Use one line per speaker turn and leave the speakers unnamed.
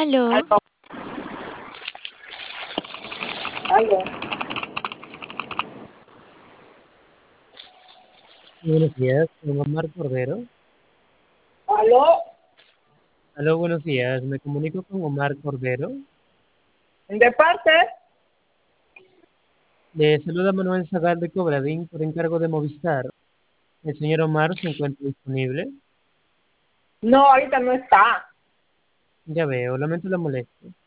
Aló,
Aló, aló,
Buenos días, con Omar Cordero.
aló,
Aló, buenos días. Me comunico con Omar Cordero.
de parte,
Le saluda Manuel Zagal de Cobradín por encargo de Movistar. El señor Omar se encuentra disponible.
no, ahorita no está.
Ya veo, lamento la molestia.